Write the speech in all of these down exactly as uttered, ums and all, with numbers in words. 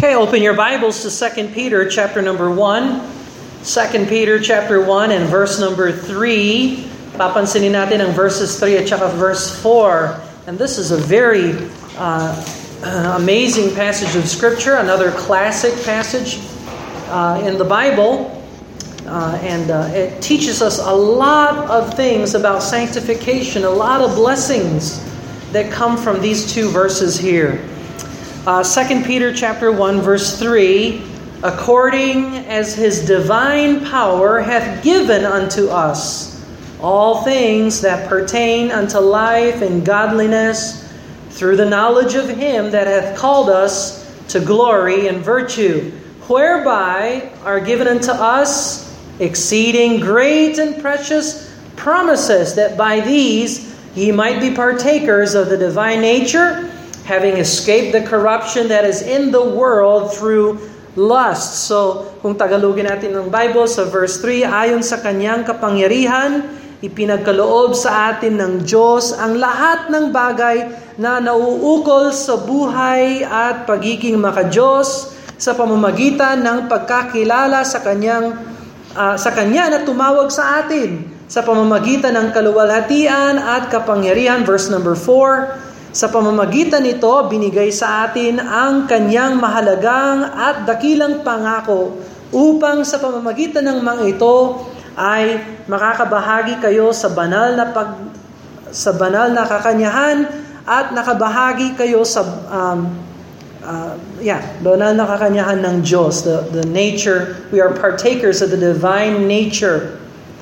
Okay, open your Bibles to Second Peter chapter number one. Second Peter chapter one and verse number three. Papansinin natin ang verses three at saka verse four. And this is a very uh, amazing passage of Scripture, another classic passage uh, in the Bible. Uh, and uh, it teaches us a lot of things about sanctification, a lot of blessings that come from these two verses here. Uh, Second Peter chapter one verse three, according as his divine power hath given unto us all things that pertain unto life and godliness, through the knowledge of him that hath called us to glory and virtue, whereby are given unto us exceeding great and precious promises, that by these ye might be partakers of the divine nature, having escaped the corruption that is in the world through lust. So, kung Tagalogin natin ng Bible sa verse three, ayon sa kanyang kapangyarihan, ipinagkaloob sa atin ng Diyos ang lahat ng bagay na nauukol sa buhay at pagiging makadiyos sa pamamagitan ng pagkakilala sa kanyang uh, sa kanya na tumawag sa atin sa pamamagitan ng kaluwalhatian at kapangyarihan. Verse number four, sa pamamagitan nito, binigay sa atin ang kanyang mahalagang at dakilang pangako, upang sa pamamagitan ng mga ito ay makakabahagi kayo sa banal na pag sa banal na kakanyahan at nakabahagi kayo sa um, uh, yeah, banal na kakanyahan ng Diyos, the the nature. We are partakers of the divine nature.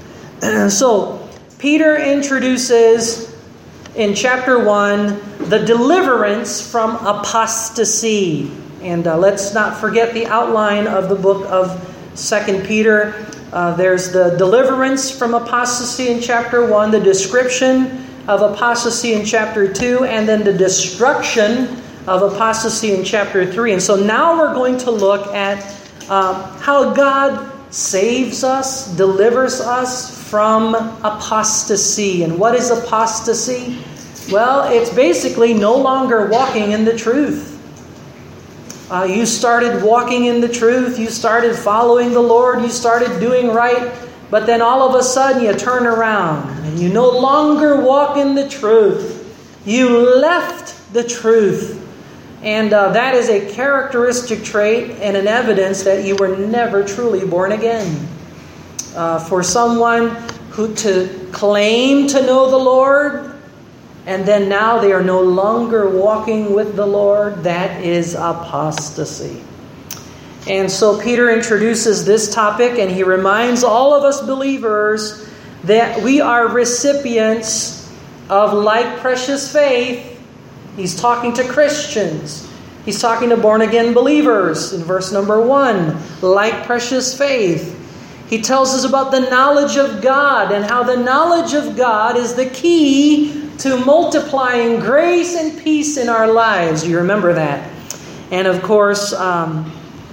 So, Peter introduces in chapter one, the deliverance from apostasy. And uh, let's not forget the outline of the book of Second Peter. Uh, there's the deliverance from apostasy in chapter one, the description of apostasy in chapter two, and then the destruction of apostasy in chapter three. And so now we're going to look at uh, how God saves us, delivers us from apostasy. And what is apostasy? Well, it's basically no longer walking in the truth. Uh, you started walking in the truth, you started following the Lord, you started doing right, but then all of a sudden you turn around and you no longer walk in the truth. You left the truth. And uh, that is a characteristic trait and an evidence that you were never truly born again. Uh, for someone who to claim to know the Lord, and then now they are no longer walking with the Lord, that is apostasy. And so Peter introduces this topic, and he reminds all of us believers that we are recipients of like precious faith. He's talking to Christians. He's talking to born-again believers in verse number one, like precious faith. He tells us about the knowledge of God and how the knowledge of God is the key to multiplying grace and peace in our lives. You remember that. And of course, um,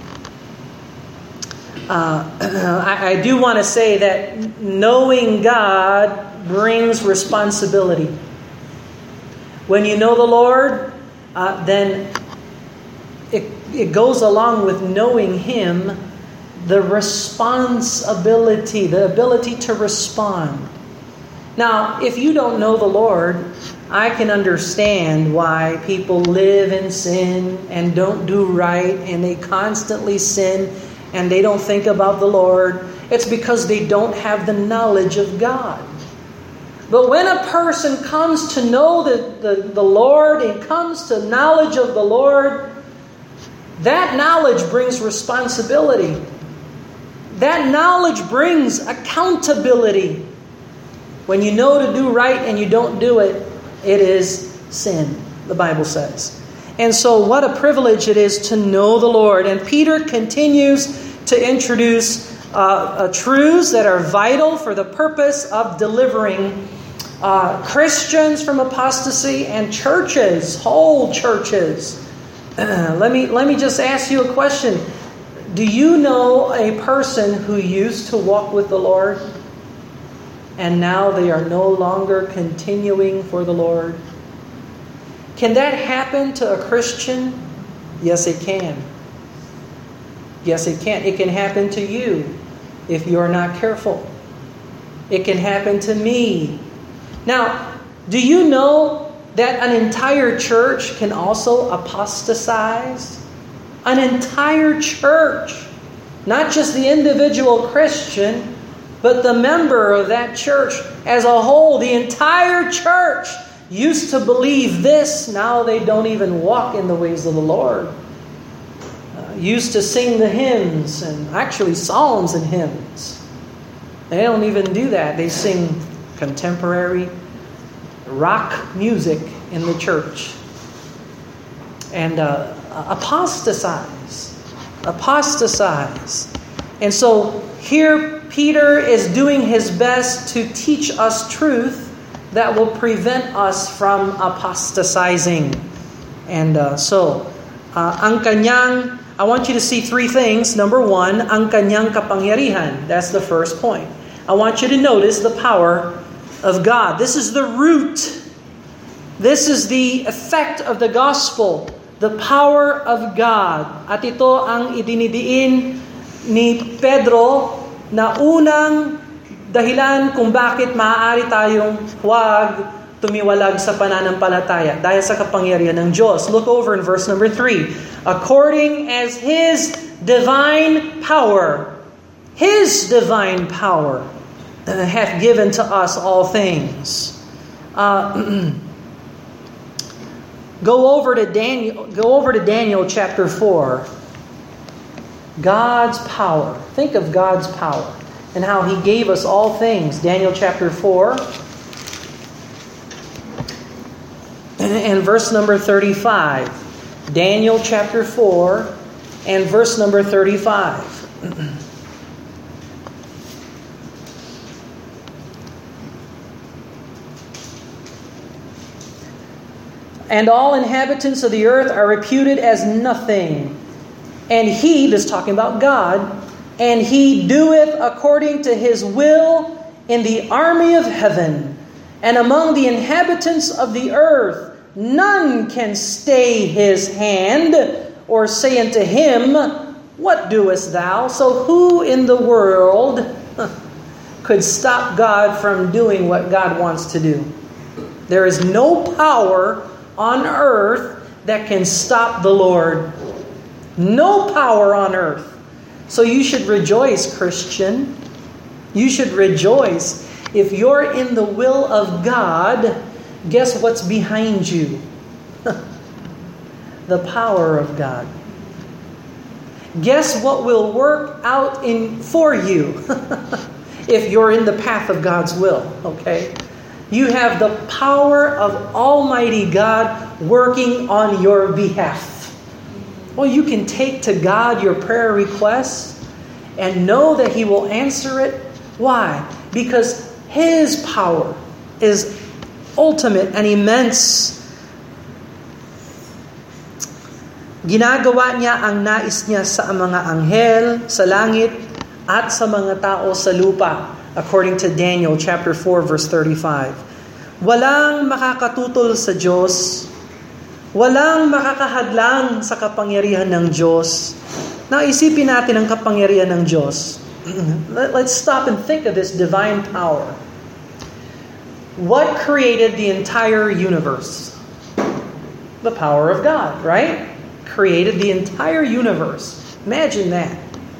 uh, I, I do want to say that knowing God brings responsibility. When you know the Lord, uh, then it, it goes along with knowing Him, the responsibility, the ability to respond. Now, if you don't know the Lord, I can understand why people live in sin and don't do right, and they constantly sin and they don't think about the Lord. It's because they don't have the knowledge of God. But when a person comes to know the, the, the Lord and comes to knowledge of the Lord, that knowledge brings responsibility. That knowledge brings accountability. When you know to do right and you don't do it, it is sin, the Bible says. And so what a privilege it is to know the Lord. And Peter continues to introduce uh, uh, truths that are vital for the purpose of delivering uh, Christians from apostasy and churches, whole churches. Uh, let me let me just ask you a question. Do you know a person who used to walk with the Lord and now they are no longer continuing for the Lord? Can that happen to a Christian? Yes, it can. Yes, it can. It can happen to you if you're not careful. It can happen to me. Now, do you know that an entire church can also apostatize? An entire church. Not just the individual Christian, but the member of that church as a whole. The entire church used to believe this. Now they don't even walk in the ways of the Lord. Uh, used to sing the hymns, and actually psalms and hymns. They don't even do that. They sing contemporary rock music in the church. And uh, apostatize. Apostatize. And so here Peter is doing his best to teach us truth that will prevent us from apostatizing. And uh, so, uh, ang kanyang, I want you to see three things. Number one, ang kanyang kapangyarihan. That's the first point. I want you to notice the power of God. This is the root. This is the effect of the gospel. The power of God. At ito ang idinidiin ni Pedro na unang dahilan kung bakit maaari tayong huwag tumiwalag sa pananampalataya dahil sa kapangyarihan ng Diyos. Look over in verse number three. According as His divine power, His divine power hath given to us all things. Uh, go over to Daniel. Go over to Daniel chapter four. God's power. Think of God's power and how He gave us all things. Daniel chapter four and verse number thirty-five. Daniel chapter four and verse number thirty-five. And all inhabitants of the earth are reputed as nothing. And He, this is talking about God, and He doeth according to His will in the army of heaven, and among the inhabitants of the earth, none can stay His hand, or say unto Him, what doest thou? So who in the world could stop God from doing what God wants to do? There is no power on earth that can stop the Lord. No power on earth. So you should rejoice, Christian. You should rejoice. If you're in the will of God, guess what's behind you? The power of God. Guess what will work out in for you if you're in the path of God's will, okay? You have the power of Almighty God working on your behalf. Well, you can take to God your prayer requests and know that He will answer it. Why? Because His power is ultimate and immense. Ginagawa niya ang nais niya sa mga anghel sa langit at sa mga tao sa lupa. According to Daniel chapter four verse thirty-five. Walang makakatutol sa Diyos. Walang makakahadlang sa kapangyarihan ng Diyos. Now, isipin natin ang kapangyarihan ng Diyos. Let's stop and think of this divine power. What created the entire universe? The power of God, right? Created the entire universe. Imagine that.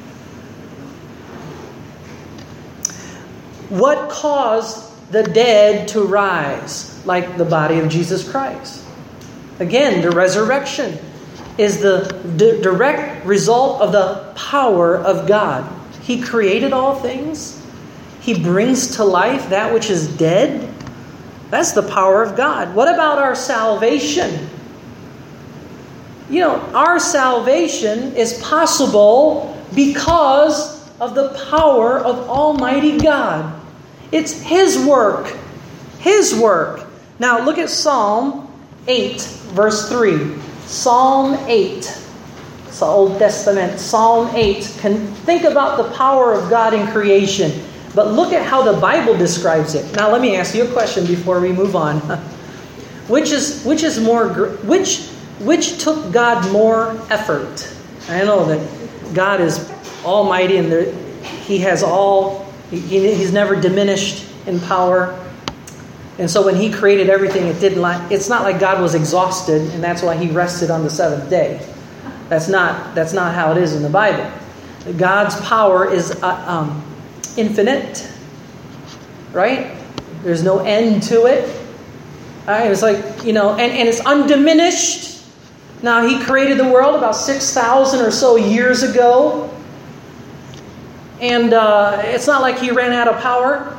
What caused the dead to rise, like the body of Jesus Christ? Again, the resurrection is the d- direct result of the power of God. He created all things. He brings to life that which is dead. That's the power of God. What about our salvation? You know, our salvation is possible because of the power of Almighty God. It's His work. His work. Now look at Psalm eight, verse three. Psalm eight. Sa Old Testament. Psalm eight. Can think about the power of God in creation. But look at how the Bible describes it. Now let me ask you a question before we move on. Which is which is more which which took God more effort? I know that God is almighty and there, He has all, he, He's never diminished in power. And so when He created everything, it didn't like, it's not like God was exhausted and that's why He rested on the seventh day. That's not, that's not how it is in the Bible. God's power is uh, um, infinite, right? There's no end to it. Right? It's like, you know, and, and it's undiminished. Now, He created the world about six thousand or so years ago. And uh, it's not like He ran out of power.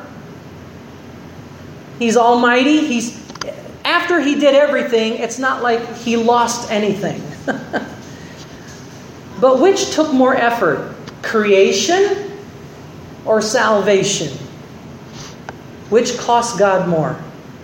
He's almighty. He's after He did everything, it's not like He lost anything. But which took more effort? Creation or salvation? Which cost God more?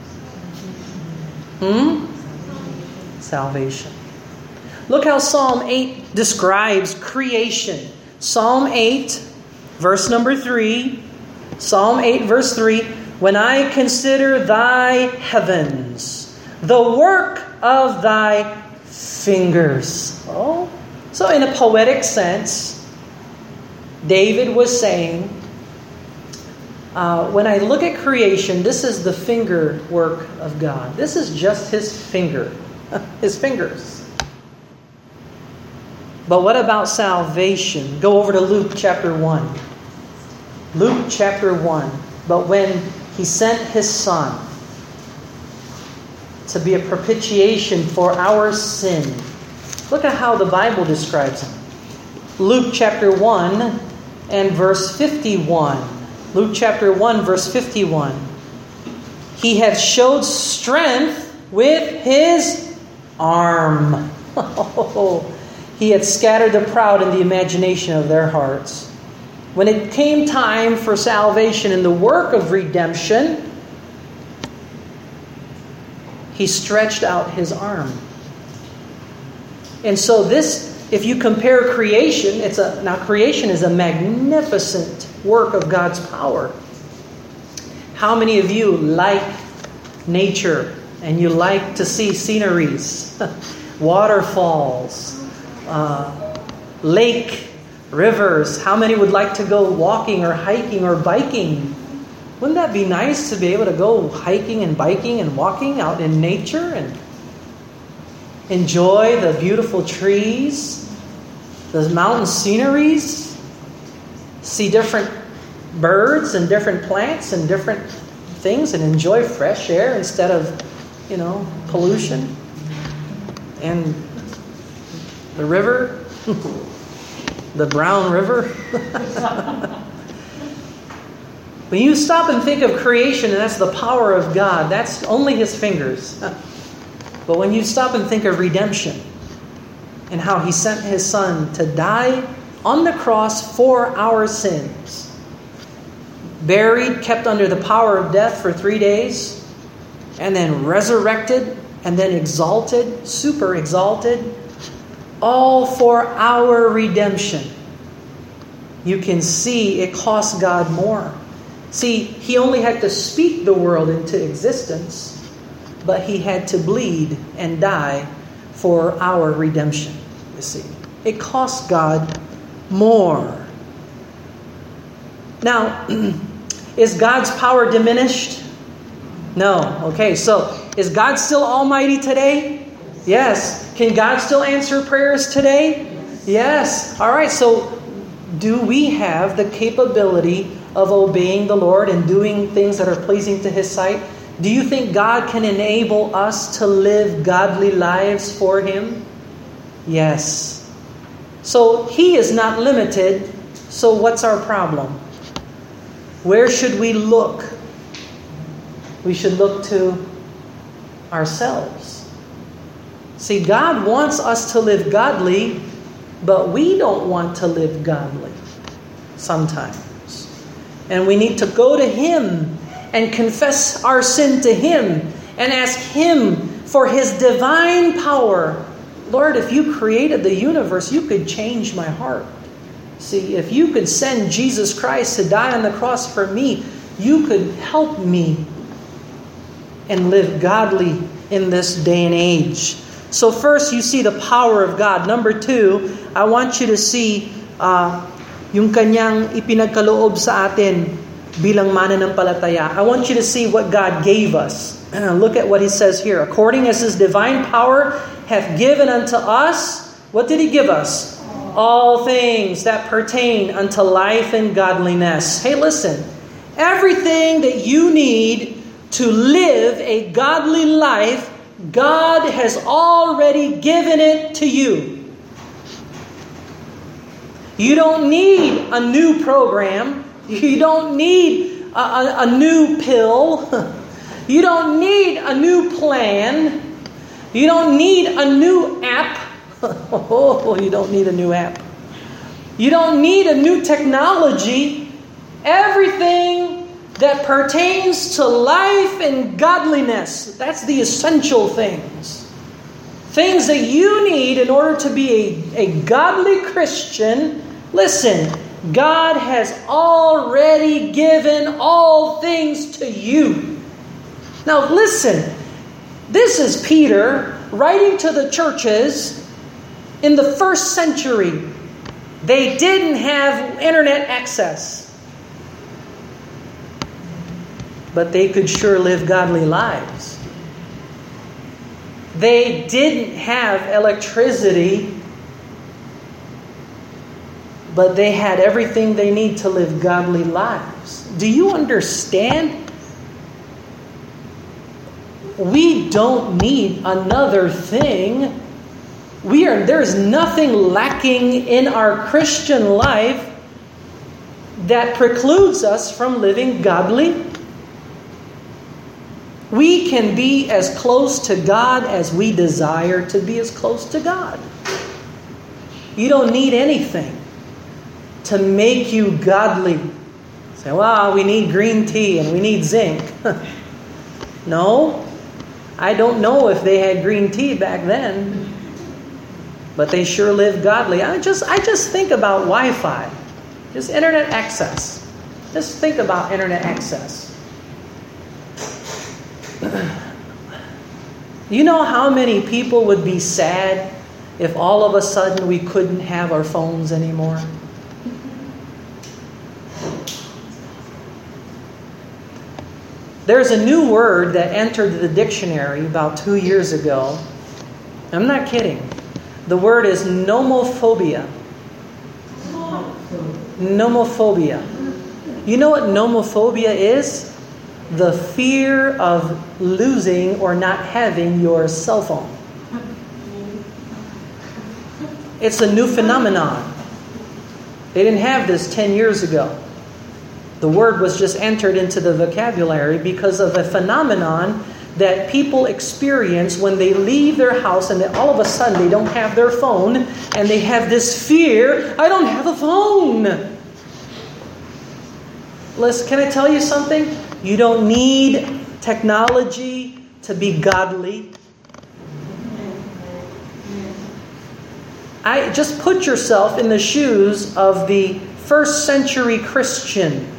Hmm? Salvation. Look how Psalm eight describes creation. Psalm eight, verse number three. Psalm eight, verse three. When I consider thy heavens, the work of thy fingers. Oh, so in a poetic sense, David was saying, uh, when I look at creation, this is the finger work of God. This is just His finger, His fingers. But what about salvation? Go over to Luke chapter one. Luke chapter one. But when He sent His Son to be a propitiation for our sin. Look at how the Bible describes Him. Luke chapter one and verse fifty-one. Luke chapter one, verse fifty-one. He had showed strength with His arm. He had scattered the proud in the imagination of their hearts. When it came time for salvation and the work of redemption, He stretched out His arm. And so this, if you compare creation, it's a now creation is a magnificent work of God's power. How many of you like nature and you like to see sceneries, waterfalls, uh, lake, rivers? How many would like to go walking or hiking or biking? Wouldn't that be nice to be able to go hiking and biking and walking out in nature and enjoy the beautiful trees, the mountain sceneries, see different birds and different plants and different things and enjoy fresh air instead of, you know, pollution? And the river, the Brown River. When you stop and think of creation, and that's the power of God, that's only His fingers. But when you stop and think of redemption and how He sent His Son to die on the cross for our sins, buried, kept under the power of death for three days, and then resurrected, and then exalted, super exalted, all for our redemption. You can see it cost God more. See, He only had to speak the world into existence, but He had to bleed and die for our redemption, you see. It cost God more. Now, is God's power diminished? No. Okay, so is God still almighty today? Yes. Can God still answer prayers today? Yes. All right, so do we have the capability of obeying the Lord and doing things that are pleasing to His sight? Do you think God can enable us to live godly lives for Him? Yes. So He is not limited. So what's our problem? Where should we look? We should look to ourselves. See, God wants us to live godly, but we don't want to live godly sometimes. And we need to go to Him and confess our sin to Him and ask Him for His divine power. Lord, if You created the universe, You could change my heart. See, if You could send Jesus Christ to die on the cross for me, You could help me and live godly in this day and age. So first, you see the power of God. Number two, I want you to see uh, yung kanyang ipinagkaloob sa atin bilang mananampalataya. I want you to see what God gave us. Look at what He says here. According as His divine power hath given unto us, what did He give us? All things that pertain unto life and godliness. Hey, listen. Everything that you need to live a godly life, God has already given it to you. You don't need a new program. You don't need a, a, a new pill. You don't need a new plan. You don't need a new app. Oh, you don't need a new app. You don't need a new technology. Everything that pertains to life and godliness, that's the essential things. Things that you need in order to be a, a godly Christian. Listen, God has already given all things to you. Now listen, this is Peter writing to the churches in the first century. They didn't have internet access, but they could sure live godly lives. They didn't have electricity, but they had everything they need to live godly lives. Do you understand? We don't need another thing. We are there's nothing lacking in our Christian life that precludes us from living godly. We can be as close to God as we desire to be as close to God. You don't need anything to make you godly. Say, well, we need green tea and we need zinc. No, I don't know if they had green tea back then, but they sure lived godly. I just, I just think about Wi-Fi, just internet access. Just think about internet access. You know how many people would be sad if all of a sudden we couldn't have our phones anymore? There's a new word that entered the dictionary about two years ago. I'm not kidding. The word is nomophobia. Nomophobia. You know what nomophobia is? The fear of losing or not having your cell phone. It's a new phenomenon. They didn't have this ten years ago. The word was just entered into the vocabulary because of a phenomenon that people experience when they leave their house and then all of a sudden they don't have their phone and they have this fear, I don't have a phone. Listen, can I tell you something? You don't need technology to be godly. I just put yourself in the shoes of the first century Christian.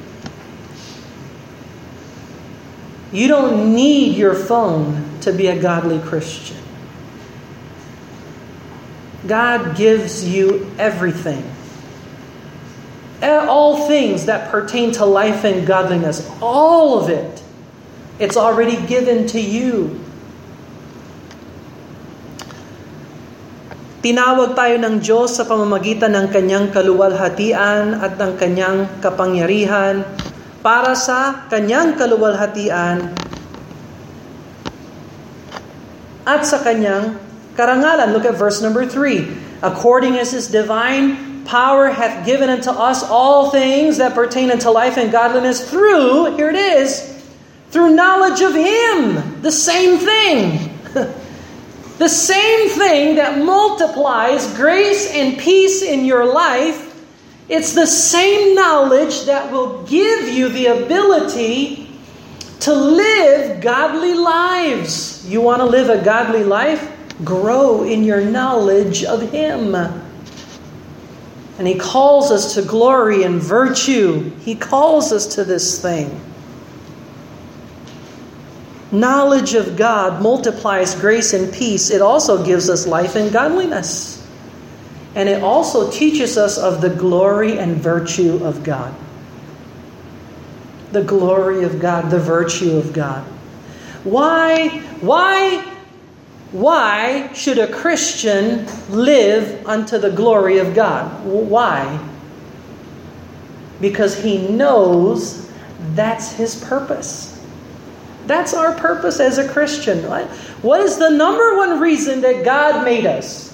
You don't need your phone to be a godly Christian. God gives you everything. All things that pertain to life and godliness. All of it. It's already given to you. Tinawag tayo ng Diyos sa pamamagitan ng kanyang kaluwalhatian at ng kanyang kapangyarihan para sa kanyang kaluwalhatian at sa kanyang karangalan. Look at verse number three. According as His divine power hath given unto us all things that pertain unto life and godliness through, here it is, through knowledge of Him. The same thing. The same thing that multiplies grace and peace in your life. It's the same knowledge that will give you the ability to live godly lives. You want to live a godly life? Grow in your knowledge of Him. And He calls us to glory and virtue. He calls us to this thing. Knowledge of God multiplies grace and peace. It also gives us life and godliness. And it also teaches us of the glory and virtue of God. The glory of God, the virtue of God. Why, why, why should a Christian live unto the glory of God? Why? Because he knows that's his purpose. That's our purpose as a Christian. What is the number one reason that God made us?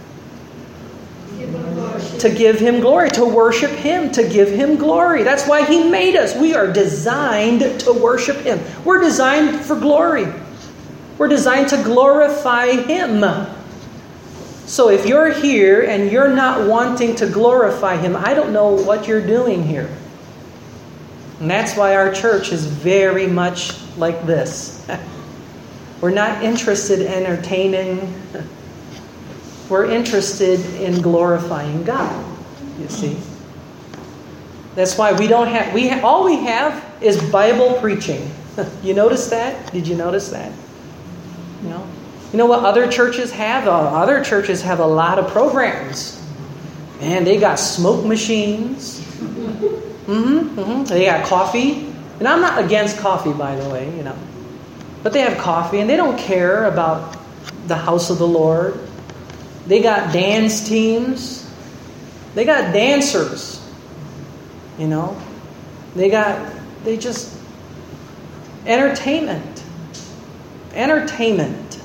To give Him glory, to worship Him, to give Him glory. That's why He made us. We are designed to worship Him. We're designed for glory. We're designed to glorify Him. So if you're here and you're not wanting to glorify Him, I don't know what you're doing here. And that's why our church is very much like this. We're not interested in entertaining. We're interested in glorifying God, you see. That's why we don't have, we ha, all we have is Bible preaching. You notice that? Did you notice that? You know, you know what other churches have? Uh, other churches have a lot of programs. Man, they got smoke machines. Mm-hmm, mm-hmm. They got coffee. And I'm not against coffee, by the way, you know. But they have coffee and they don't care about the house of the Lord. They got dance teams. They got dancers. You know. They got, they just, entertainment. Entertainment.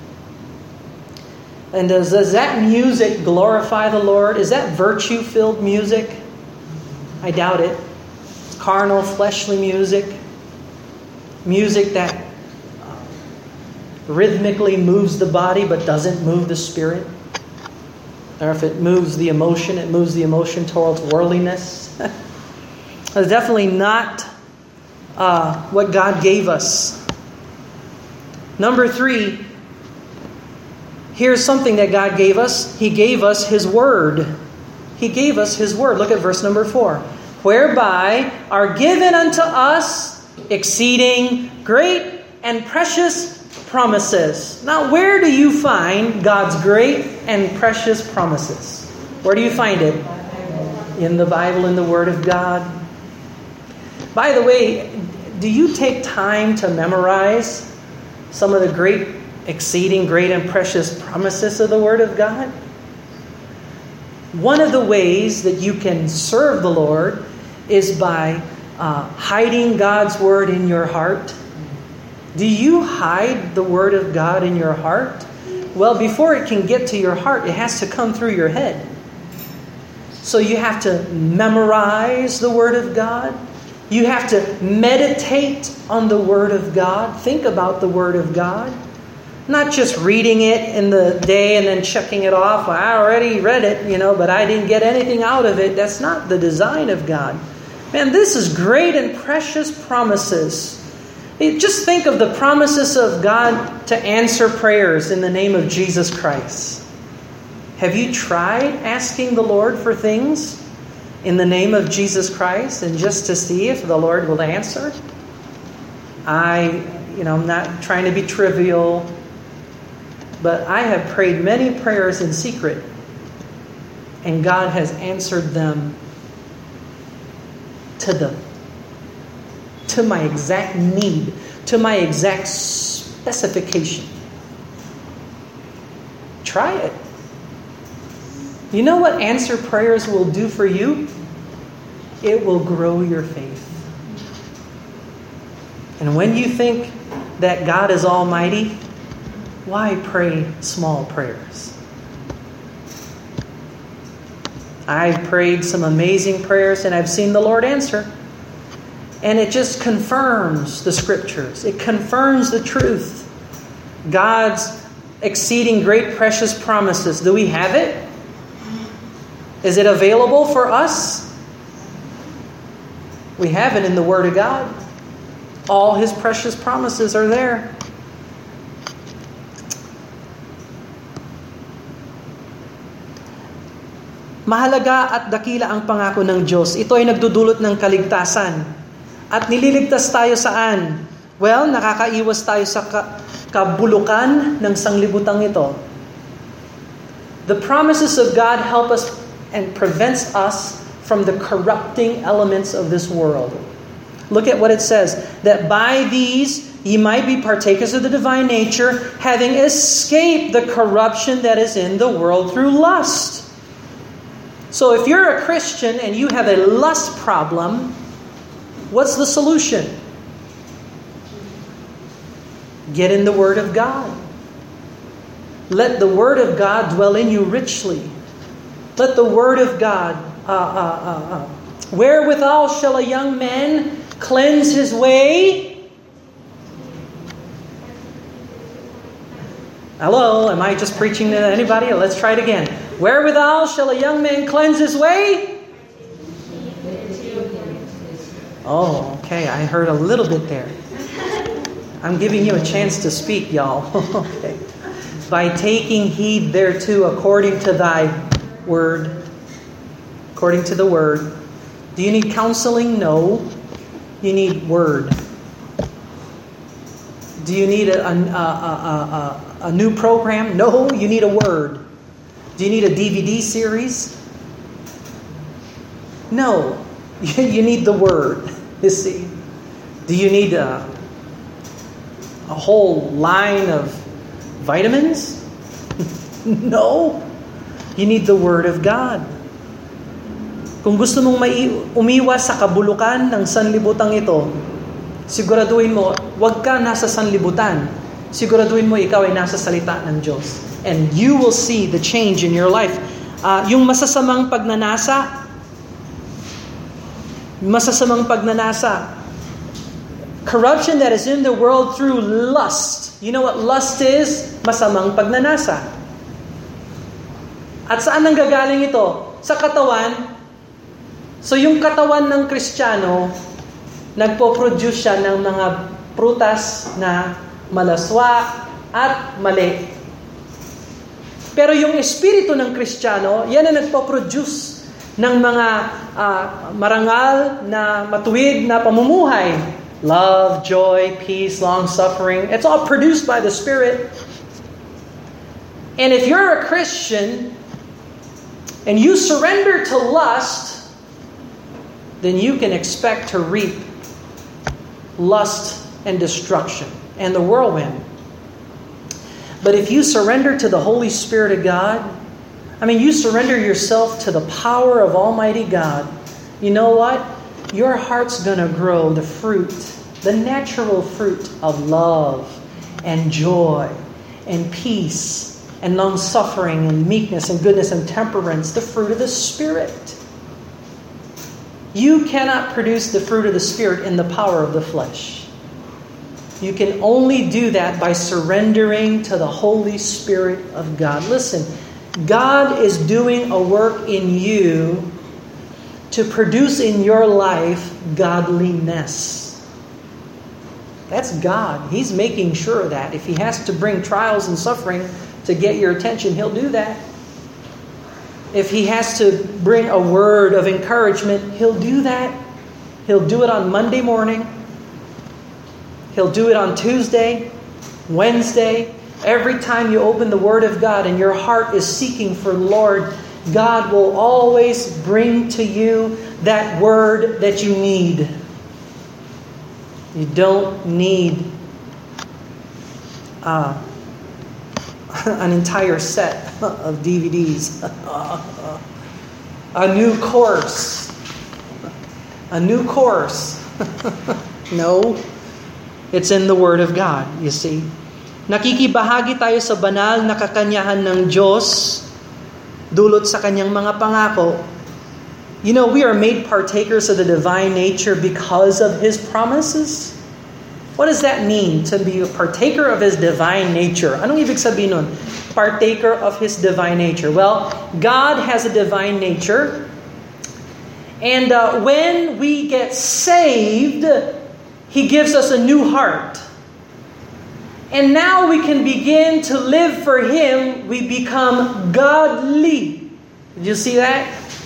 And does, does that music glorify the Lord? Is that virtue-filled music? I doubt it. It's carnal, fleshly music. Music that uh, rhythmically moves the body but doesn't move the spirit. Or if it moves the emotion, it moves the emotion towards worldliness. That's definitely not uh, what God gave us. Number three, here's something that God gave us. He gave us His Word. He gave us His Word. Look at verse number four. Whereby are given unto us exceeding great and precious promises. Now, where do you find God's great and precious promises? Where do you find it? In the Bible, in the Word of God. By the way, do you take time to memorize some of the great, exceeding great and precious promises of the Word of God? One of the ways that you can serve the Lord is by uh, hiding God's Word in your heart. Do you hide the Word of God in your heart? Well, before it can get to your heart, it has to come through your head. So you have to memorize the Word of God. You have to meditate on the Word of God. Think about the Word of God. Not just reading it in the day and then checking it off. Well, I already read it, you know, but I didn't get anything out of it. That's not the design of God. Man, this is great and precious promises. Just think of the promises of God to answer prayers in the name of Jesus Christ. Have you tried asking the Lord for things in the name of Jesus Christ and just to see if the Lord will answer? I, you know, I'm not trying to be trivial, but I have prayed many prayers in secret, and God has answered them to the to my exact need, to my exact specification. Try it. You know what answer prayers will do for you? It will grow your faith. And when you think that God is almighty, why pray small prayers? I've prayed some amazing prayers and I've seen the Lord answer. And it just confirms the Scriptures. It confirms the truth. God's exceeding great precious promises. Do we have it? Is it available for us? We have it in the Word of God. All His precious promises are there. Mahalaga at dakila ang pangako ng Diyos. Ito ay nagdudulot ng kaligtasan. At nililigtas tayo saan? Well, nakakaiwas tayo sa ka- kabulukan ng sanglibutang ito. The promises of God help us and prevents us from the corrupting elements of this world. Look at what it says, that by these ye might be partakers of the divine nature, having escaped the corruption that is in the world through lust. So if you're a Christian and you have a lust problem, what's the solution? Get in the Word of God. Let the Word of God dwell in you richly. Let the Word of God, uh, uh, uh, uh, wherewithal shall a young man cleanse his way? Hello, am I just preaching to anybody? Let's try it again. Wherewithal shall a young man cleanse his way? Oh, okay, I heard a little bit there. I'm giving you a chance to speak, y'all. Okay. By taking heed thereto according to thy word. According to the word. Do you need counseling? No. You need word. Do you need a, a, a, a, a new program? No, you need a word. Do you need a D V D series? No, you need the word. You see, do you need a, a whole line of vitamins? No, you need the Word of God. Kung gusto mong mai- umiwas sa kabulukan ng sanlibutang ito, siguraduhin mo, huwag ka nasa sanlibutan. Siguraduhin mo ikaw ay nasa salita ng Diyos. And you will see the change in your life. Uh, yung masasamang pagnanasa, masasamang pagnanasa, corruption that is in the world through lust. You know what lust is? Masamang pagnanasa. At saan nanggagaling ito? Sa katawan. So yung katawan ng Kristiyano, nagpo-produce siya ng mga prutas na malaswa at mali. Pero yung espiritu ng Kristiyano, yan ang nagpo-produce ng mga uh, marangal na matuwid na pamumuhay. Love, joy, peace, long-suffering. It's all produced by the Spirit. And if you're a Christian and you surrender to lust, then you can expect to reap lust and destruction and the whirlwind. But if you surrender to the Holy Spirit of God, I mean, you surrender yourself to the power of Almighty God, you know what? Your heart's going to grow the fruit, the natural fruit of love and joy and peace and long-suffering and meekness and goodness and temperance, the fruit of the Spirit. You cannot produce the fruit of the Spirit in the power of the flesh. You can only do that by surrendering to the Holy Spirit of God. Listen, God is doing a work in you to produce in your life godliness. That's God. He's making sure that if He has to bring trials and suffering to get your attention, He'll do that. If He has to bring a word of encouragement, He'll do that. He'll do it on Monday morning. He'll do it on Tuesday, Wednesday. Every time you open the Word of God and your heart is seeking for the Lord, God will always bring to you that word that you need. You don't need uh, an entire set of D V Ds. A new course. A new course. No. It's in the Word of God, you see. Nakikibahagi tayo sa banal na kakanyahan ng Diyos dulot sa Kanyang mga pangako. You know, we are made partakers of the divine nature because of His promises. What does that mean, to be a partaker of His divine nature? Anong ibig sabihin nun? Partaker of His divine nature. Well, God has a divine nature. And uh, when we get saved, He gives us a new heart. And now we can begin to live for Him. We become godly. Did you see that?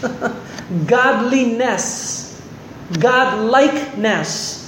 Godliness. Godlikeness.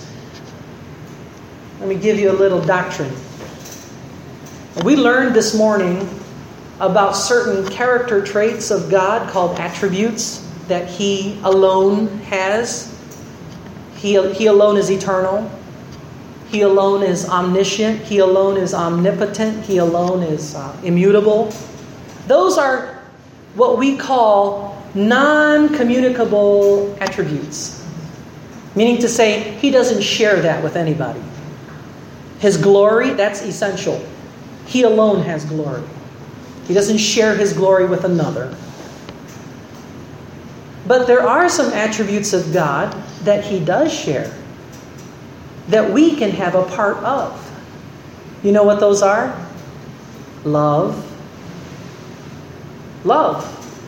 Let me give you a little doctrine. We learned this morning about certain character traits of God called attributes that He alone has. He, he alone is eternal. He alone is omniscient. He alone is omnipotent. He alone is uh, immutable. Those are what we call non-communicable attributes. Meaning to say, He doesn't share that with anybody. His glory, that's essential. He alone has glory. He doesn't share His glory with another. But there are some attributes of God that He does share, that we can have a part of. You know what those are? Love. Love.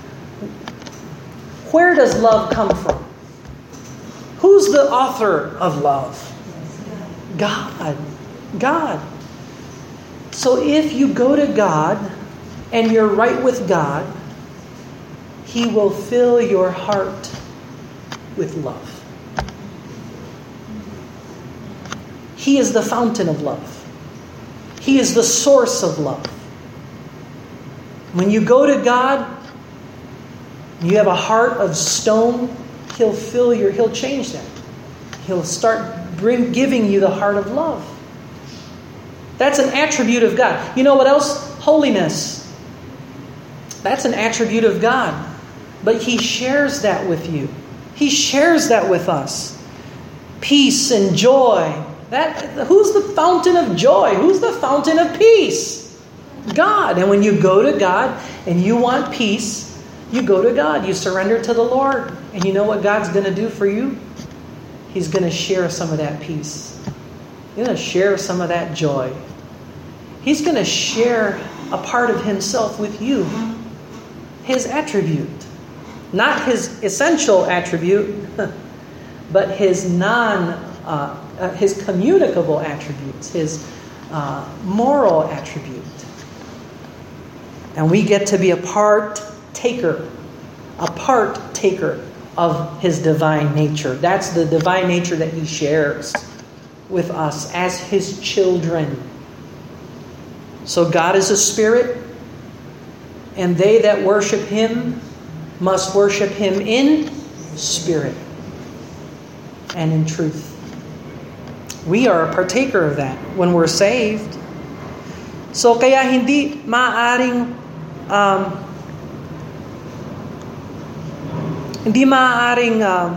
Where does love come from? Who's the author of love? God. God. So if you go to God and you're right with God, He will fill your heart with love. He is the fountain of love. He is the source of love. When you go to God, you have a heart of stone, He'll fill your, He'll change that. He'll start bring, giving you the heart of love. That's an attribute of God. You know what else? Holiness. That's an attribute of God. But He shares that with you. He shares that with us. Peace and joy. That, who's the fountain of joy? Who's the fountain of peace? God. And when you go to God and you want peace, you go to God. You surrender to the Lord. And you know what God's going to do for you? He's going to share some of that peace. He's going to share some of that joy. He's going to share a part of Himself with you. His attribute. Not His essential attribute, but His non, uh, uh, His communicable attributes, His uh, moral attribute. And we get to be a part-taker, a part-taker of His divine nature. That's the divine nature that He shares with us as His children. So God is a spirit, and they that worship Him must worship Him in spirit and in truth. We are a partaker of that when we're saved. So kaya hindi maaaring um, hindi maaaring um,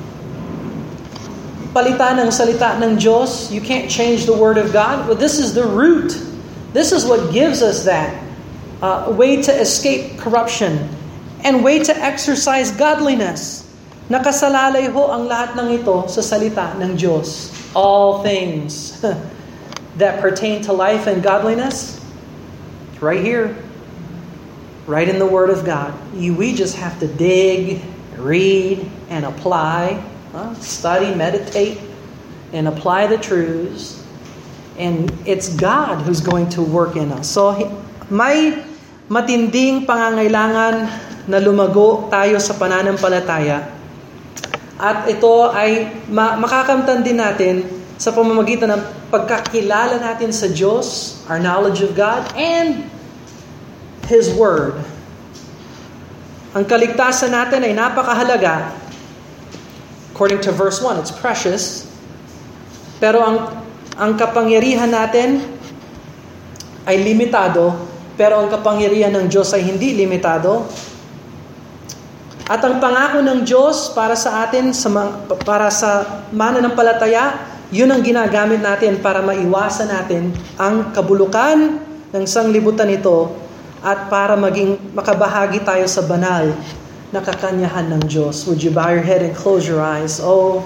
palitan ng salita ng Diyos. You can't change the Word of God. But this is the root. This is what gives us that uh, way to escape corruption and way to exercise godliness. Nakasalalay ho ang lahat ng ito sa salita ng Diyos. All things that pertain to life and godliness, right here, right in the Word of God. You, we just have to dig, read, and apply, uh, study, meditate, and apply the truths. And it's God who's going to work in us. So may matinding pangangailangan na lumago tayo sa pananampalataya. At ito ay ma- makakamtan din natin sa pamamagitan ng pagkakilala natin sa Diyos, our knowledge of God, and His Word. Ang kaligtasan natin ay napakahalaga. According to verse one, it's precious. Pero ang, ang kapangyarihan natin ay limitado, pero ang kapangyarihan ng Diyos ay hindi limitado. At ang pangako ng Diyos para sa atin, sa para sa mananampalataya, yun ang ginagamit natin para maiwasan natin ang kabulukan ng sanglibutan ito at para maging makabahagi tayo sa banal na kakanyahan ng Diyos. Would you bow your head and close your eyes? Oh,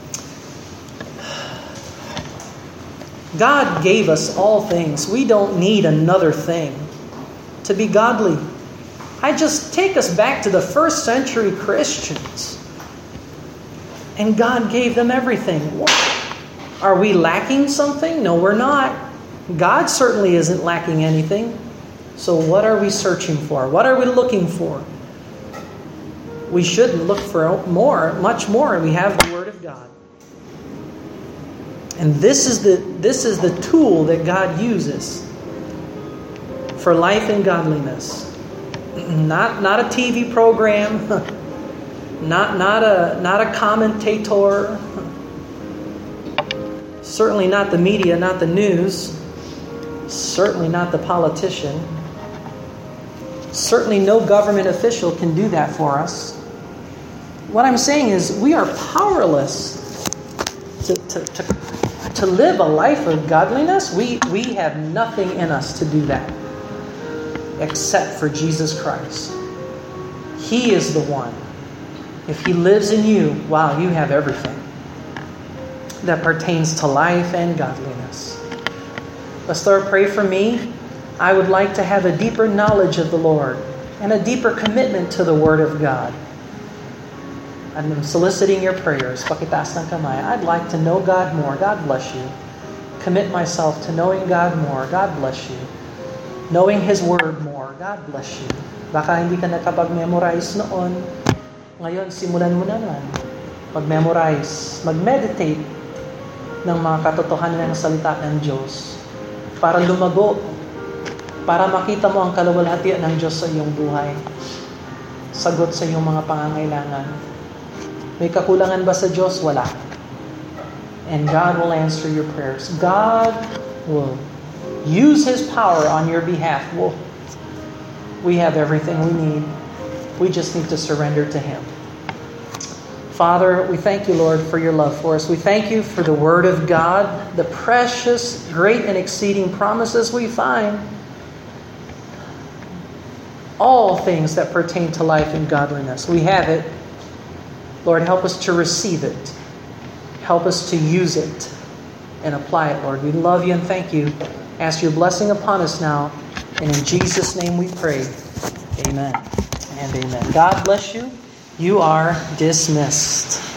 God gave us all things. We don't need another thing to be godly. I just take us back to the first century Christians. And God gave them everything. What? Are we lacking something? No, we're not. God certainly isn't lacking anything. So what are we searching for? What are we looking for? We shouldn't look for more, much more. We have the Word of God. And this is the this is the tool that God uses for life and godliness. Not not a T V program, not not a not a commentator, certainly not the media, not the news, certainly not the politician. Certainly no government official can do that for us. What I'm saying is we are powerless to, to, to, to live a life of godliness. We, we have nothing in us to do that except for Jesus Christ. He is the one. If He lives in you, wow, you have everything that pertains to life and godliness. Pastor, pray for me. I would like to have a deeper knowledge of the Lord and a deeper commitment to the Word of God. I'm soliciting your prayers. Pakitaas ng kamay. I'd like to know God more. God bless you. Commit myself to knowing God more. God bless you. Knowing His Word more. God bless you. Baka hindi ka nakapag-memorize noon. Ngayon, simulan mo naman. Mag-memorize. Mag-meditate ng mga katotohanan ng salita ng Diyos. Para lumago. Para makita mo ang kaluwalhatian ng Diyos sa iyong buhay. Sagot sa iyong mga pangangailangan. May kakulangan ba sa Diyos? Wala. And God will answer your prayers. God will use His power on your behalf. Well, we have everything we need. We just need to surrender to Him. Father, we thank you, Lord, for your love for us. We thank you for the Word of God, the precious, great, and exceeding promises we find. All things that pertain to life and godliness. We have it. Lord, help us to receive it. Help us to use it and apply it, Lord. We love you and thank you. Ask your blessing upon us now. And in Jesus' name we pray. Amen and amen. God bless you. You are dismissed.